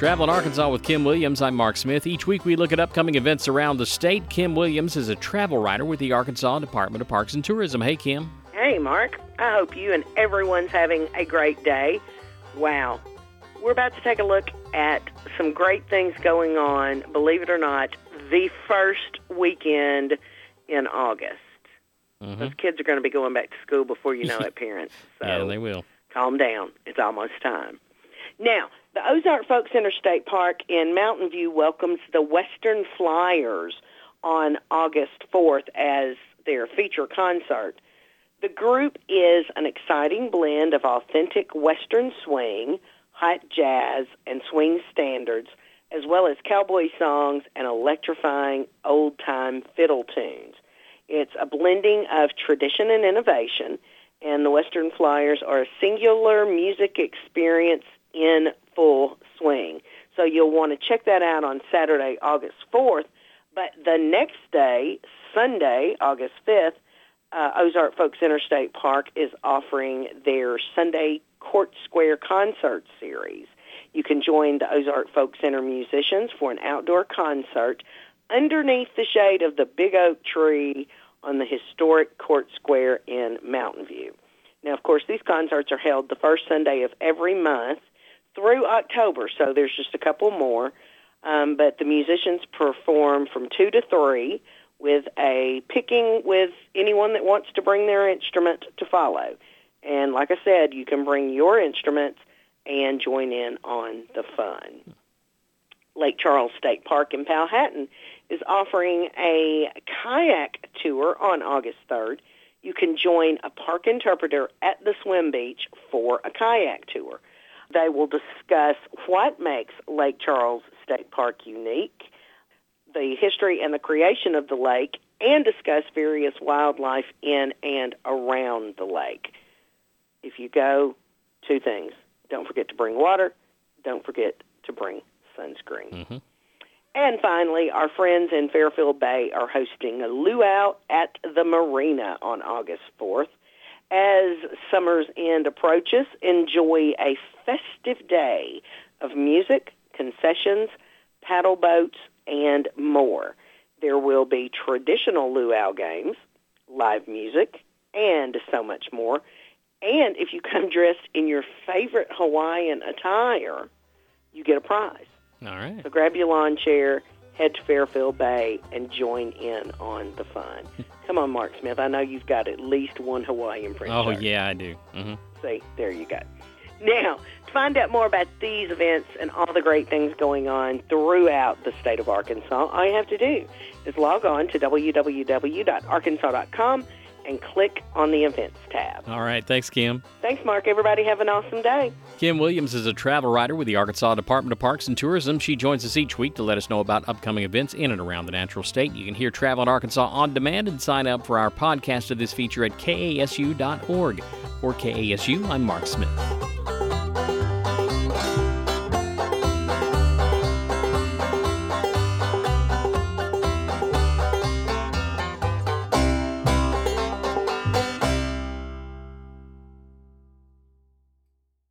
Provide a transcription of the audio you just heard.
Travel in Arkansas with Kim Williams. I'm Mark Smith. Each week we look at upcoming events around the state. Kim Williams is a travel writer with the Arkansas Department of Parks and Tourism. Hey, Kim. Hey, Mark. I hope you and everyone's having a great day. Wow. We're about to take a look at some great things going on, believe it or not, the first weekend in August. Those kids are going to be going back to school before you know it, parents. So Yeah, they will. Calm down. It's almost time. Now, the Ozark Folk Center State Park in Mountain View welcomes the Western Flyers on August 4th as their feature concert. The group is an exciting blend of authentic Western swing, hot jazz, and swing standards, as well as cowboy songs and electrifying old-time fiddle tunes. It's a blending of tradition and innovation, and the Western Flyers are a singular music experience in full swing. So you'll want to check that out on Saturday, August 4th. But the next day, Sunday, August 5th, Ozark Folk Center State Park is offering their Sunday Court Square concert series. You can join the Ozark Folk Center musicians for an outdoor concert underneath the shade of the big oak tree on the historic Court Square in Mountain View. Now, of course, these concerts are held the first Sunday of every month through October, so there's just a couple more. But the musicians perform from 2 to 3 with a picking with anyone that wants to bring their instrument to follow. And like I said, you can bring your instruments and join in on the fun. Lake Charles State Park in Powhatan is offering a kayak tour on August 3rd. You can join a park interpreter at the swim beach for a kayak tour. They will discuss what makes Lake Charles State Park unique, the history and the creation of the lake, and discuss various wildlife in and around the lake. If you go, 2 things. Don't forget to bring water. Don't forget to bring sunscreen. And finally, our friends in Fairfield Bay are hosting a luau at the marina on August 4th. As summer's end approaches, enjoy a festive day of music, concessions, paddle boats, and more. There will be traditional luau games, live music, and so much more. And if you come dressed in your favorite Hawaiian attire, you get a prize. All right. So grab your lawn chair, head to Fairfield Bay, and join in on the fun. Come on, Mark Smith. I know you've got at least one Hawaiian print Oh, shirt. yeah, I do. See, there you go. Now, to find out more about these events and all the great things going on throughout the state of Arkansas, all you have to do is log on to www.arkansas.com and click on the Events tab. All right. Thanks, Kim. Thanks, Mark. Everybody have an awesome day. Kim Williams is a travel writer with the Arkansas Department of Parks and Tourism. She joins us each week to let us know about upcoming events in and around the natural state. You can hear Travel in Arkansas on demand and sign up for our podcast of this feature at kasu.org. For KASU, I'm Mark Smith.